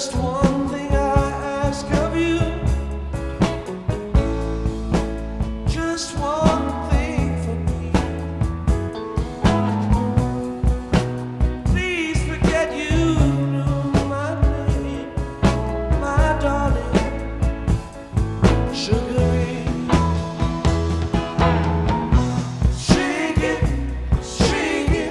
Just one thing I ask of you. Just one thing for me. Please forget you knew my name, my darling. Sugar.